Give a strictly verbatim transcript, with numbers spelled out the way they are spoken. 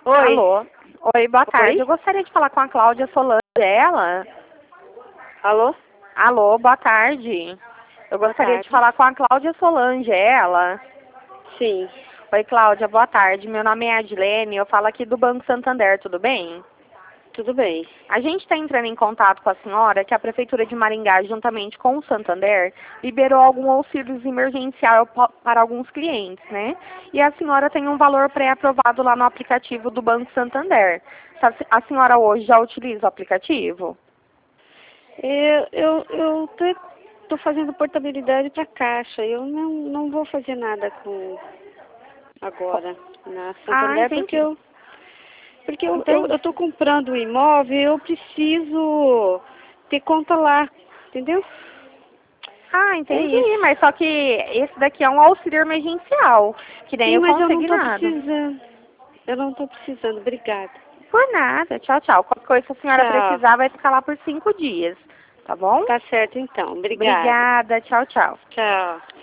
Oi. Alô? Oi, boa tarde. Oi? Eu gostaria de falar com a Cláudia Solange, é ela? Alô? Alô, boa tarde. Eu Boa gostaria de tarde. falar com a Cláudia Solange, é ela? Sim. Oi, Cláudia, boa tarde. Meu nome é Adilene, eu falo aqui do Banco Santander, tudo bem? Tudo bem. A gente está entrando em contato com a senhora que a Prefeitura de Maringá, juntamente com o Santander, liberou algum auxílio emergencial pa- para alguns clientes, né? E a senhora tem um valor pré-aprovado lá no aplicativo do Banco Santander. Sa- A senhora hoje já utiliza o aplicativo? Eu, eu, eu tô, tô fazendo portabilidade para caixa. Eu não, não vou fazer nada com agora na Ah, Santander porque entendi. eu porque eu, eu, Entendi. eu tô comprando um imóvel e eu preciso ter conta lá, entendeu? Ah, É entendi. isso. Mas só que esse daqui é um auxílio emergencial, que nem Sim, o mas eu não tô consignado. precisando. Eu não tô precisando. Obrigada. Por nada. Tchau, tchau. Qualquer coisa que a senhora Tchau. precisar vai ficar lá por cinco dias. Tá bom? Tá certo então. Obrigada. Obrigada. Tchau, tchau. Tchau.